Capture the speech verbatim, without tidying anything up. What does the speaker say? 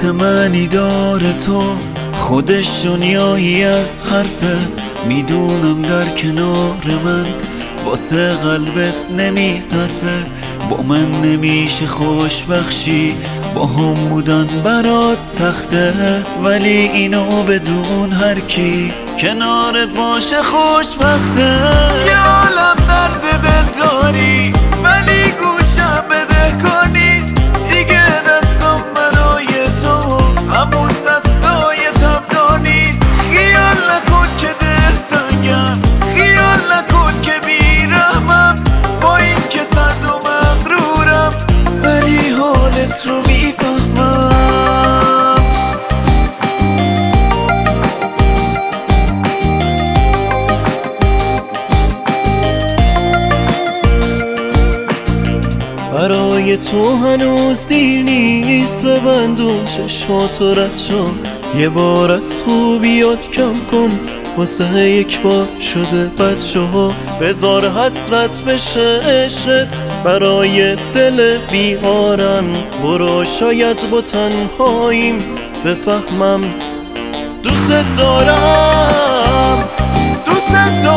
صورت منی داره تو، خودش دنیایی از حرفه. میدونم در کنار من واسه قلبت نمی صرفه. با من نمیشه خوش بخشی، با هم بودن برات سخته، ولی اینو بدون هر کی کنارت باشه خوشبخته. یه عالم درد دل داری ولی گوشم بده کار نیست دیگه. دستم برای تو همون دستای تبدار نیست. خیال نکن که ده سنگم، خیال نکن که بیرحمم، با این که سرد و مغرورم ولی حالت رو میفهمم. برای تو هنوز دیر نیست، ببندون چشماتو رد شو. یه بار از خوبیات کم کن، واسه یک بار شده بد شو. بذار حسرت بشه عشقت برای دل بیارم. برو شاید با تنهاییم بفهمم دوست دارم، دوست دارم.